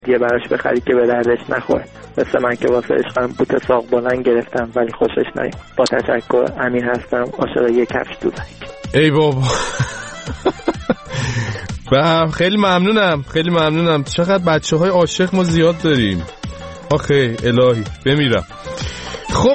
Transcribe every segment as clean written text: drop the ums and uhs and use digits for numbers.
دیگه براش بخری که به دردش نخوره. مثل من که واسه عشقم بوت ساق بلند گرفتم ولی خوشش نیومد. با تشکر، امیر هستم، عاشق یک کفش دوزک. ای بابا خیلی ممنونم. چقدر بچه‌های عاشق ما زیاد داریم. آخه الهی بمیرم. خب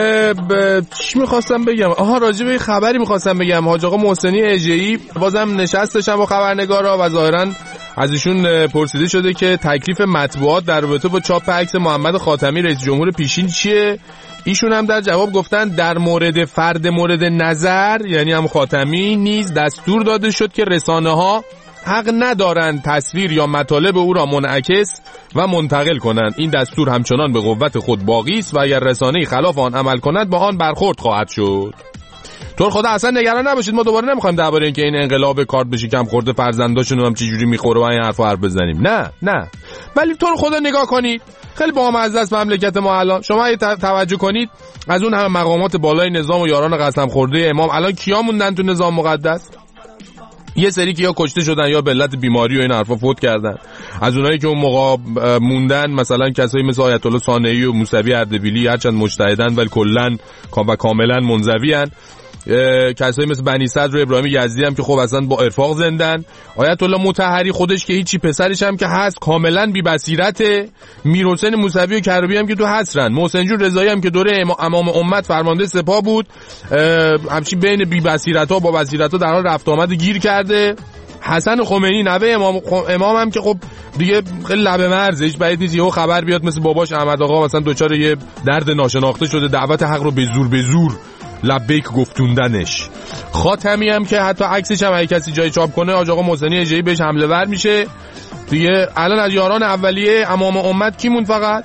چی میخواستم بگم؟ راجع به خبری میخواستم بگم. حاج آقا محسنی اژه‌ای بازم نشستشن با خبرنگارا و ظاهرا از ایشون پرسیده شده که تکلیف مطبوعات در رابطه با چاپ عکس محمد خاتمی رئیس جمهور پیشین چیه. ایشون هم در جواب گفتن در مورد فرد مورد نظر یعنی هم خاتمی نیز دستور داده شد که رسانه‌ها حق ندارند تصویر یا مطالب او را منعکس و منتقل کنند. این دستور همچنان به قوت خود باقی است و اگر رسانه‌ای خلاف آن عمل کند با آن برخورد خواهد شد. تو خدا اصلا نگران نباشید، ما دوباره نمیخوایم درباره اینکه این انقلاب کارت بشه کم خورده فرزنداشون هم چه جوری میخوره و این حرف بزنیم. نه ولی تو خدا نگاه کنید، خیلی بامزه است مملکت ما الان. شما اگه توجه کنید از اون همه مقامات بالای نظام و یاران قسم خورده امام الان کیا موندن تو نظام مقدس؟ یه سری که یا کشته شدن یا به علت بیماری و این حرفا فوت کردن. از اونایی که اون موقع موندن مثلا کسایی مثل آیت الله صانعی و موسوی اردبیلی هرچند مجتهدن ولی کلا و کاملا منزوی ان. کسایی مثل بنی صدر و ابراهیم یزدی هم که خب اصلا با ارفاق زندن. آیت الله مطهری خودش که هیچی، پسرش هم که هست کاملا بی بصیرته. میرحسین موسوی و کروبی هم که تو حسرن. محسن جون رضایی هم که دوره امام امت فرمانده سپاه بود همچین بین بی بصیرت‌ها با بصیرت‌ها در حال رفت آمد گیر کرده. حسن خمینی نوه امام هم که خب دیگه خیلی لب مرزش بعید نیست یهو خبر بیاد مثل باباش احمد آقا مثلا دوچار یه درد ناشناخته شده دعوت حق رو به زور لبیک گفتوندنش. خاتمی هم که حتی عکسش هم اگه کسی جای چاپ کنه حاج آقا محسنی اژه‌ای بهش حمله ور میشه دیگه. الان از یاران اولیه امام امت کی موند؟ فقط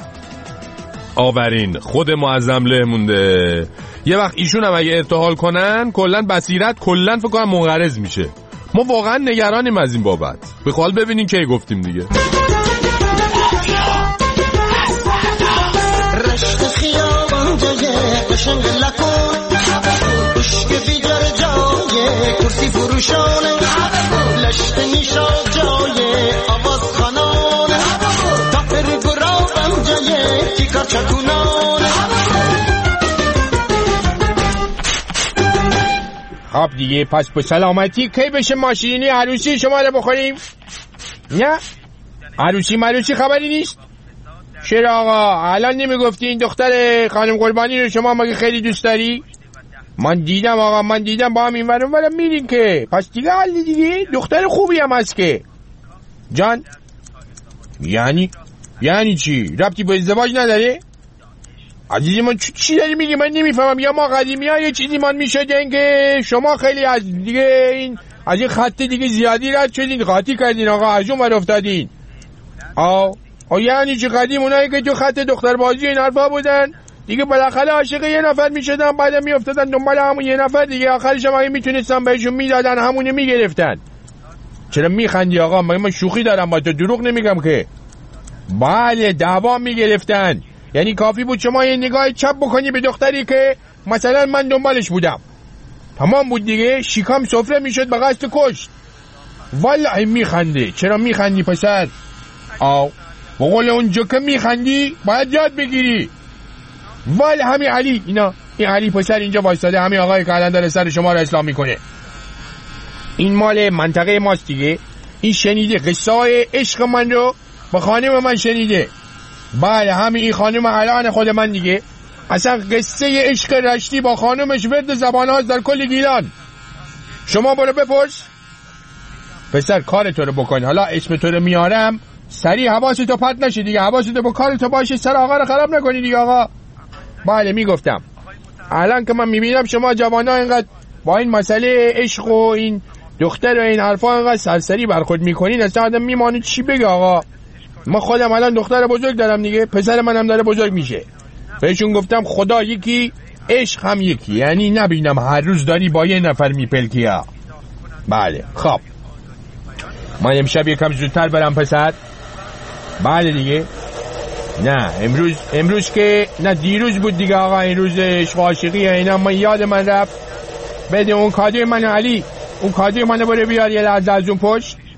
آورین خود معظم له مونده. یه وقت ایشون هم اگه ارتحال کنن کلا بصیرت کلا فکر کنم منقرض میشه. ما واقعا نگرانیم از این بابت. به حال ببینین کی گفتیم دیگه. رشت خیابان جای قشنگ لکن عشق بیدار جای کرسی فروشانه لشت نیشا جای آواز خانانه تاپر گرابم جای تیکار چکونانه. خب دیگه پس به سلامتی کی بشه ماشینی عروسی شما رو بخوریم؟ نه عروسی خبری نیست. چرا آقا الان نمیگفتی این دختر خانم قربانی رو شما مگه خیلی دوست داری؟ من دیدم آقا، من دیدم با هم این ورم میرین که پس دیگه حل دیگه. دختر خوبی هم هست که جان. یعنی چی؟ ربطی به ازدواج نداره؟ عزیزی من چی داری میگی؟ من نمیفهمم. یا ما قدیمی ها یه چیزی من میشدن که شما خیلی از دیگه از این خط دیگه زیادی رد شدین، خاطی کردین آقا، از اون ور افتادین. یعنی چی قدیم اونایی که تو خط دختر بازی این حرفا بودن دیگه بالاخره عاشق یه نفر میشدن بعد میافتادن دنبال همون یه نفر دیگه، آخرش هم اگه میتونستن بهشون میدادن همونو میگرفتن. چرا میخندی آقا؟ من شوخی دارم با تو، دروغ نمیگم که. بله دعوا میگرفتن. یعنی کافی بود شما یه نگاه چپ بکنی به دختری که مثلا من دنبالش بودم تمام بود دیگه، شیکام سفره میشد به قصد کشت. والله میخنده. چرا میخندی پسر؟ بقول اونجا که میخندی باید یاد بگیری. والا همین علی این علی پسر اینجا وایساده، همین آقای که الان داره سر شما رو اسلام میکنه. این مال منطقه ماست دیگه. این شنیده قصه های عشق من رو با خانم من شنیده. بله همین این خانم الان خود من دیگه. اصلا قصه عشق رشتی با خانمش ورد زبان هاست در کل گیلان. شما برو بپرس پسر کار تو رو بکن. حالا اسم تو رو میارم سریع حواستو پرت نشه دیگه، حواستو با کارتو باشه، سر آقا رو خراب نکنی دیگه آقا. بله میگفتم الان که من میبینم شما جوانا اینقدر با این مسئله عشق و این دختر و این حرفا اینقدر سرسری برخورد میکنین اصلا آدم میمانه چی بگه آقا. ما خودم الان دختر بزرگ دارم دیگه، پسر منم داره بزرگ میشه. بهشون گفتم خدا یکی عشق هم یکی، یعنی نبینم هر روز داری با یه نفر میپلکی ها. بله خب من امشب یکم زودتر برم پسر. بله دیگه. نه امروز که نه دیروز بود دیگه آقا، این روز عشق و عاشقی اینا من یاد من رفت. بده اون کادوی من علی، اون کادوی منو بره بیار یه لحظه از اون پشت.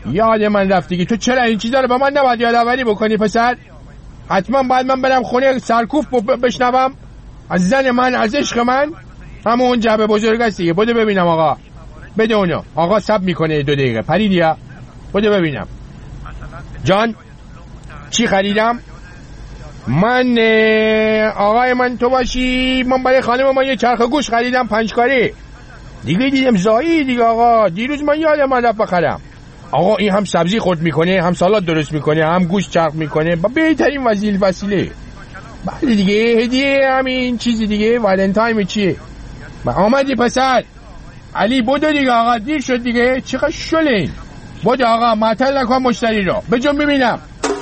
یاد من رفت دیگه. تو چرا این چیزا رو به من نباید یادآوری بکنی پسر؟ حتما باید من برم خونه سرکوف بشنوم از زن من، از عشق من. همون جعبه بزرگ است دیگه. بده ببینم آقا، بده اونو. آقا سب میکنه 2 دقیقه. پریدیا بده ببینم. جان چی خریدم؟ من آقای من تو باشی، من برای خانم من یه چرخ گوش خریدم 5 کاره دیگه. دیدم زایی دیگه آقا، دیروز من یادم من رفت بخرم. آقا این هم سبزی خورد میکنه، هم سالاد درست میکنه، هم گوش چرخ میکنه، با بهترین وسیله. بله دیگه هدیه همین چیزی دیگه. والنتاین چیه؟ آمدی پسر علی؟ بودو دیگه آقا، دیر شد دیگه. چقدر شلین. بودو آقا، معطل نکن مشتری رو. بجون ببینم.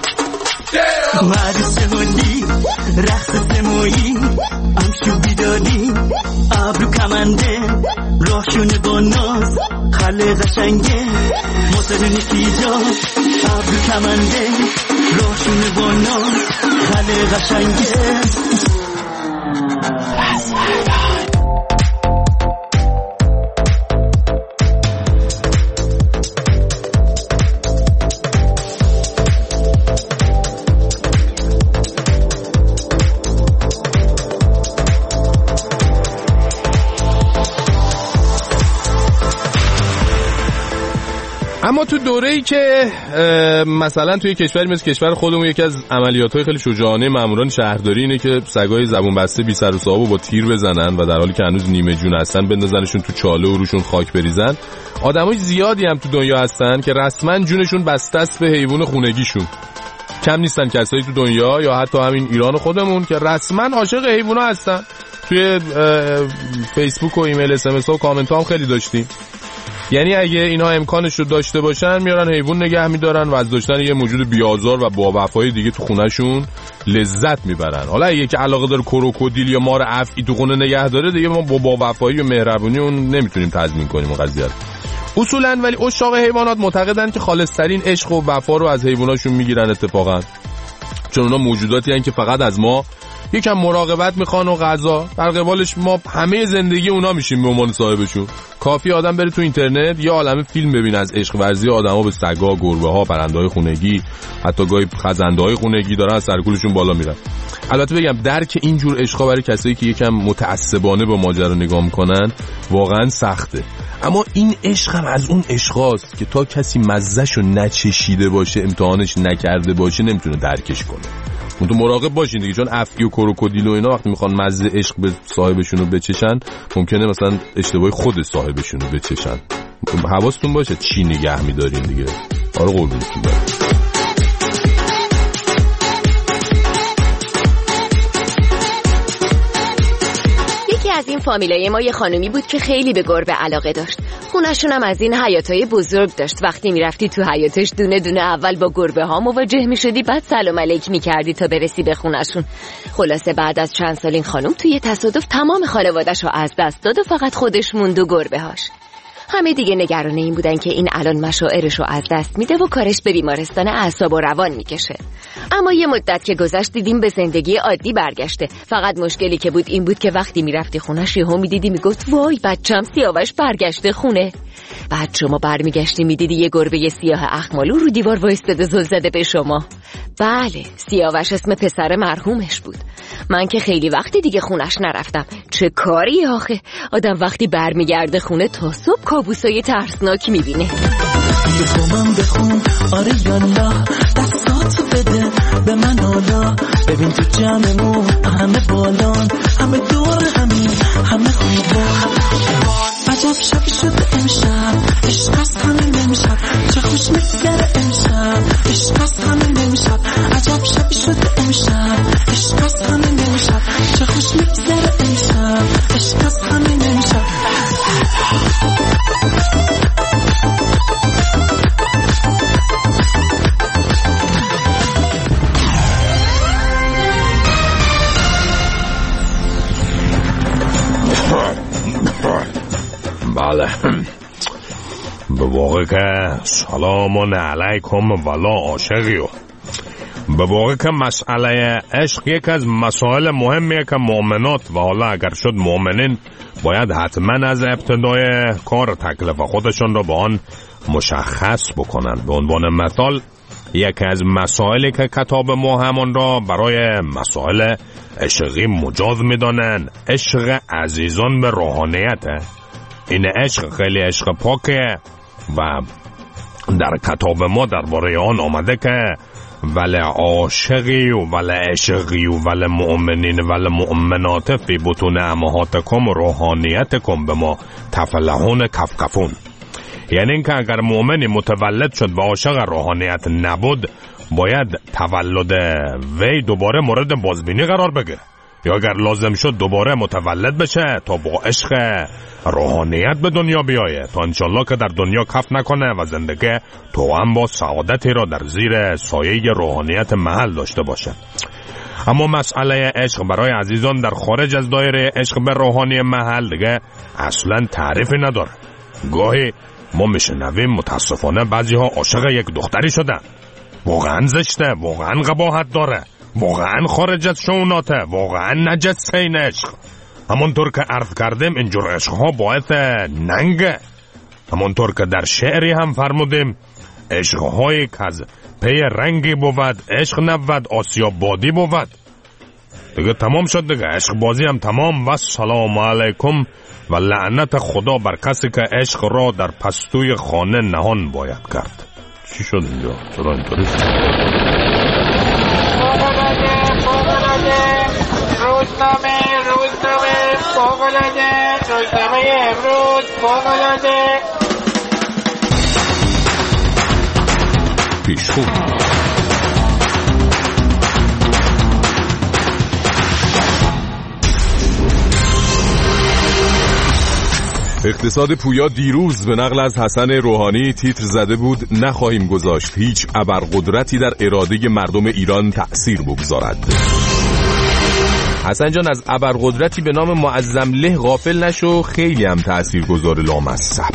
وعد سهولی رقص سمویی امشو بیداری ابرو کمنده راهشونه با ناز خله قشنگه موسیقی نیجا ابرو کمنده راهشونه با ناز خله قشنگه. اما تو دوره‌ای که مثلا توی کشوری مثل کشور خودمون یکی از عملیات‌های خیلی شجاعانه ماموران شهرداری اینه که سگای زبون بسته بی سر و صاحبو با تیر بزنن و در حالی که هنوز نیمه جون هستن بندازنشون تو چاله و روشون خاک بریزن. آدمای زیادی هم تو دنیا هستن که رسما جونشون بسته است به حیوان خونگیشون. کم نیستن کسایی تو دنیا یا حتی همین ایران خودمون که رسما عاشق حیونا هستن. توی فیسبوک و ایمیل SMS و کامنت ها هم خیلی داشتیم. یعنی اگه اینا امکانش رو داشته باشن میارن حیوان نگه میدارن و از داشتن یه موجود بیازار و با وفای دیگه تو خونهشون لذت میبرن. حالا اگه که علاقه داره کروکودیل یا مار افعی تو خونه نگه داره دیگه ما با وفایی و مهربونی اون نمیتونیم تضمین کنیم اون قضیه رو اصولا. ولی عشاق حیوانات معتقدن که خالص‌ترین عشق و وفا رو از حیواناشون میگیرن اتفاقا، چون اونا موجوداتی هستن که فقط از ما یکم مراقبت میخوان و غذا، در قبالش ما همه زندگی اونا میشیم به عنوان صاحبشون. کافی آدم بره تو اینترنت یه عالمه فیلم ببین از عشق ورزی آدما به سگا، گربه‌ها، پرنده‌های خونگی، حتی گاهی خزنده‌های خونگی دارن از سرکولشون بالا میرن. البته بگم درک اینجور عشقا برای کسایی که یکم متعصبانه با ماجرا نگاه میکنن واقعا سخته. اما این عشق هم از اون عشقاست که تا کسی مزه‌شو نچشیده باشه، امتحانش نکرده باشه، نمیتونه درکش کنه. تو مراقب باشین دیگه، چون افعی و کروکودیل و اینا وقتی میخوان مزه عشق به صاحبشون رو بچشن ممکنه مثلا اشتباهی خود صاحبشون رو بچشن. حواستون باشه چی نگه میدارین دیگه. آره قربونتون برم. از این فامیلای ما یه خانومی بود که خیلی به گربه علاقه داشت. خونشون هم از این حیاطای بزرگ داشت. وقتی میرفتی تو حیاطش دونه دونه اول با گربه ها مواجه میشدی، بعد سلام علیک میکردی تا برسی به خونشون. خلاصه بعد از چند سال این خانم توی تصادف تمام خانواده‌شو از دست داد و فقط خودش موند و گربه هاش. همه دیگه نگران این بودن که این الان مشاعرشو از دست میده و کارش به بیمارستان اعصاب و روان میکشه. اما یه مدت که گذشت دیدیم به زندگی عادی برگشته. فقط مشکلی که بود این بود که وقتی میرفتی خونش یهو میدیدی میگفت وای بچم سیاوش برگشته خونه. بعد شما برمیگشتی میدیدی یه گربه سیاه اخمالو رو دیوار وایستاده زل زده به شما. بله، سیاوش اسم پسر مرحومش بود. من که خیلی وقتی دیگه خونش نرفتم. چه کاری آخه، آدم وقتی برمیگرده خونه تا صبح کابوسای ترسناک میبینه. یه بومم بخون آره یالا، دستاتو بده به من حالا. ببین تو جمعمون همه بالان، همه دور همین، همه خوبان. عجب شب شد امشب، عشق از همین امشب، چه خوش میگذره امشب، عشق از همین امشب. عجب شب شد امشب، عشق از همین امشب، چه خوش میگذره امشب، عشق از همین امشب. بله به واقع که سلام علیکم ولا عاشقیو. به واقع که مسئله عشق یک از مسائل مهمیه که مؤمنات و حالا اگر شد مؤمنین باید حتما از ابتدای کار تکلیف خودشون رو با آن مشخص بکنن. به عنوان مثال یکی از مسائلی که کتاب ما همون را برای مسائل عشقی مجاز میدانن عشق عزیزان به روحانیته. این عشق خیلی عشق پاکه و در کتاب ما درباره آن آمده که ولی عاشقی و ولی عشقی و ولی مؤمنین ولی مؤمنات فی بطون امهاتکم روحانیتکم به ما تفلحون کفکفون. یعنی اینکه اگر مؤمنی متولد شد و عاشق روحانیت نبود باید تولد وی دوباره مورد بازبینی قرار بگیره، یا اگر لازم شد دوباره متولد بشه تا با عشق روحانیت به دنیا بیایه تا انشالله که در دنیا کف نکنه و زندگی تو هم با سعادتی را در زیر سایه روحانیت محل داشته باشه. اما مسئله عشق برای عزیزان در خارج از دایره عشق به روحانی محل دیگه اصلا تعریفی نداره. گاهی ما میشنویم متاسفانه بعضی ها عاشق یک دختری شدن. واقعا زشته، واقعا قباحت داره، واقعا خارج از شوناته، واقعا نجسه این عشق. همونطور که عرض کردیم اینجور عشق ها باعث ننگه. همونطور که در شعری هم فرمودیم عشق هایی که از پی رنگی بود عشق نبود آسیاب بادی بود. دیگه تمام شد دیگه، عشق بازی هم تمام. و سلام علیکم و لعنت خدا بر کسی که عشق را در پستوی خانه نهان باید کرد. چی شد اینجا؟ چرا اینطوری شد؟ روزنامه فوق‌العاده، روزنامه امروز فوق‌العاده. پیشخون اقتصاد پویا دیروز به نقل از حسن روحانی تیتر زده بود نخواهیم گذاشت هیچ ابرقدرتی در اراده مردم ایران تأثیر بگذارد. حسن جان از ابرقدرتی به نام معظم له غافل نشو، خیلی هم تأثیرگذار لامصب.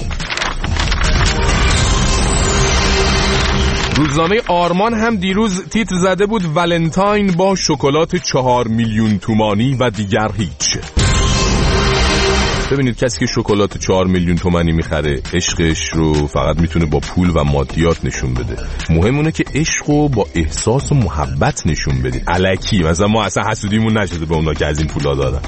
روزنامه آرمان هم دیروز تیتر زده بود ولنتاین با شکلات 4 میلیون تومانی و دیگر هیچ. ببینید کسی که شکلات 4 میلیون تومانی میخره عشقش رو فقط میتونه با پول و مادیات نشون بده. مهمونه که عشقو با احساس و محبت نشون بدید. الکی مثلا ما اصلا حسودیمون نشده به اونا که از این پولا دارن.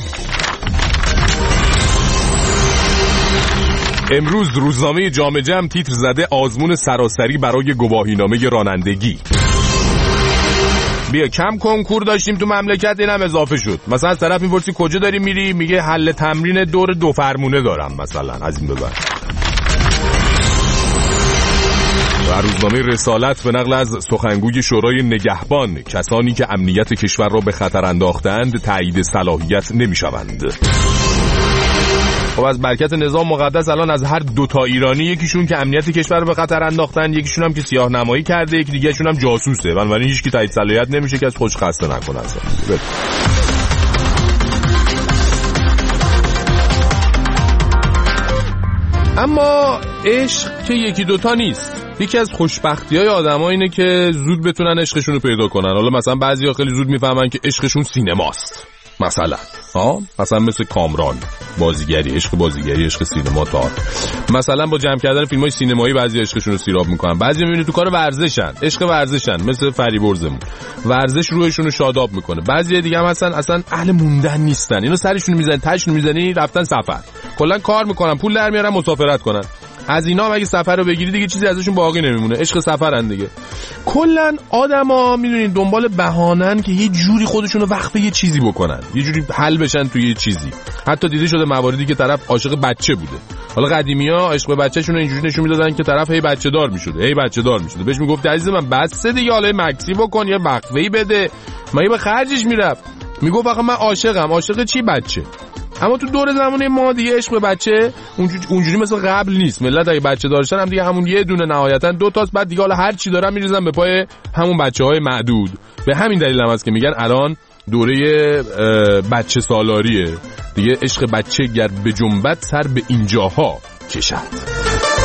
امروز روزنامه جامعه جمع تیتر زده آزمون سراسری برای گواهینامه رانندگی. بیا کم کنکور داشتیم تو مملکت اینم اضافه شد. مثلا از طرف میپرسی کجا داری میری میگه حل تمرین دور 2 فرمونه دارم مثلا از این ببر. و روزنامه رسالت به نقل از سخنگوی شورای نگهبان کسانی که امنیت کشور را به خطر انداختند تایید صلاحیت نمیشوند. خب از برکت نظام مقدس الان از هر 2 تا ایرانی یکیشون که امنیت کشور رو به خطر انداختن، یکیشون هم که سیاه نمایی کرده، یکی دیگه شون هم جاسوسه. بنابراین هیچ کی تایید صلاحیت نمیشه که از خودش خسته نکنه اصلا. اما عشق که 1-2 تا نیست. یکی از خوشبختی‌های آدم‌ها اینه که زود بتونن عشقشون رو پیدا کنن. حالا مثلا بعضی‌ها خیلی زود میفهمن که عشقشون سینماست. مثلا مثل کامران بازیگری، عشق بازیگری، عشق سینما، تئاتر. مثلا با جمع کردن فیلم‌های سینمایی بعضی عشقشون رو سیراب میکنن. بعضی میبینی تو کار ورزشن، عشق ورزشن، مثل فریبرزمون. ورزش روحشون رو شاداب میکنه. بعضی دیگه هم اصلا اهل موندن نیستن. اینو سرشون میزنن، تاشون میزنی، رفتن سفر. کلا کار میکنن، پول در میارن، مسافرت کنن. از اینا اگه سفر رو بگیری دیگه چیزی ازشون باقی نمیمونه. عشق سفرن دیگه. کلا آدما میدونین دنبال بهانن که یه جوری خودشونو وقف یه چیزی بکنن، یه جوری حل بشن توی یه چیزی. حتی دیده شده مواردی که طرف عاشق بچه بوده. حالا قدیمی‌ها عشق به بچه‌شون رو اینجوری نشون میدادن که طرف هی بچه دار میشده، بهش میگفت عزیز من بس دیگه، حالا مکسی بکن یا وقفه‌ای بده. مگه به خرجش میرفت؟ میگفت آخه من عاشقم. عاشق چی؟ بچه. اما تو دور زمانه ما دیگه عشق به بچه اونجوری مثل قبل نیست. ملت اگه بچه داشتن هم دیگه همون یه دونه نهایتا 2 تاست، بعد دیگه حالا هر چی دارن میریزن به پای همون بچه‌های معدود. به همین دلیل هم هست که میگن الان دوره بچه سالاریه دیگه. عشق بچه گر به جنبت سر به اینجاها کشد.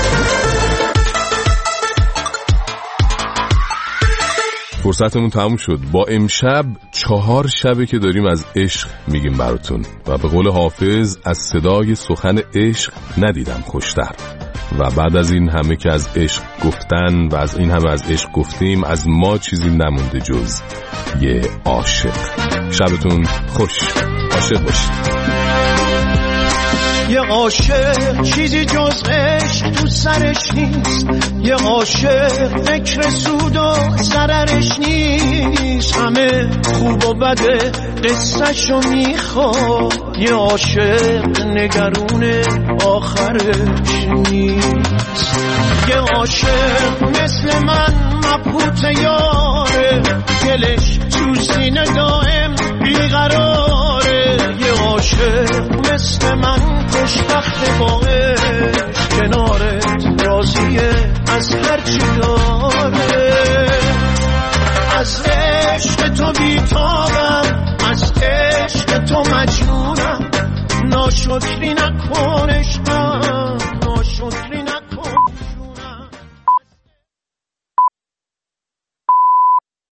فرصتمون تموم شد. با امشب 4 شبه که داریم از عشق میگیم براتون و به قول حافظ از صدای سخن عشق ندیدم خوشتر و بعد از این همه که از عشق گفتن و از این همه از عشق گفتیم، از ما چیزی نمونده جز یه عاشق. شبتون خوش، عاشق باشید. یه عاشق چیزی جز عشق تو سرش نیست، یه عاشق فکر سود و ضررش نیست، همه خوب و بده قصه‌شو میخواد، یه عاشق نگرون آخرش نیست. یه عاشق مثل من مبهوت یاره، دلش تو سینه دائم بیقراره، یه عاشق مثل من خوشبخت با عشق، کنارت راضیه از هرچی داره. از عشق تو بیتابم، از عشق تو مجنونم، ناشکری نکن عشق